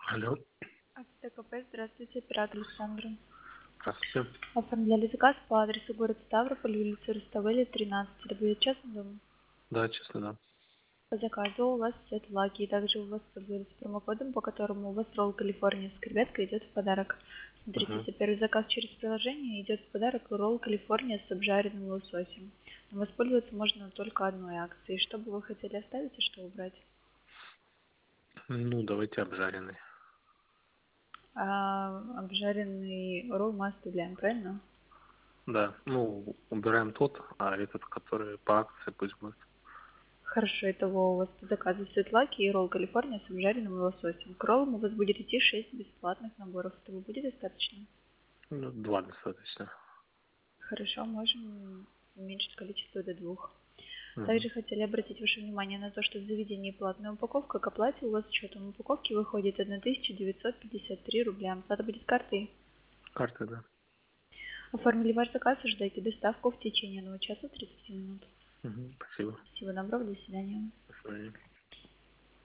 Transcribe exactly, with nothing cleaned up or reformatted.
Алло, ТКП, здравствуйте, оператор Александра. здравствуйте. Оформляли заказ по адресу город Ставрополь, улица Руставели, тринадцать. Это будет частный дом. Да, честно, да. По заказу у вас сет лаки, и также у вас пользуются промокодом, по которому у вас ролл Калифорния с креветкой идет в подарок. Смотрите, Угу. если первый заказ через приложение, идет в подарок ролл Калифорния с обжаренным лососем. Но воспользоваться можно только одной акцией. Что бы вы хотели оставить и что убрать? Ну, давайте обжаренный. А, обжаренный ролл мы оставляем, правильно? Да, ну, убираем тот, а этот, который по акции, пусть будет. Хорошо, итого у вас по заказу светлаки и ролл Калифорния с обжаренным лососем. К роллам у вас будет идти шесть бесплатных наборов. Этого будет достаточно? Ну, два достаточно. Хорошо, можем уменьшить количество до двух. Угу. Также хотели обратить ваше внимание на то, что в заведении платная упаковка, к оплате у вас с учетом упаковки выходит тысяча девятьсот пятьдесят три рубля. Оплата будет картой. Карта, да. Оформили ваш заказ и ждайте доставку в течение одного часа тридцати минут. Угу. Спасибо. Всего доброго, до свидания. До свидания.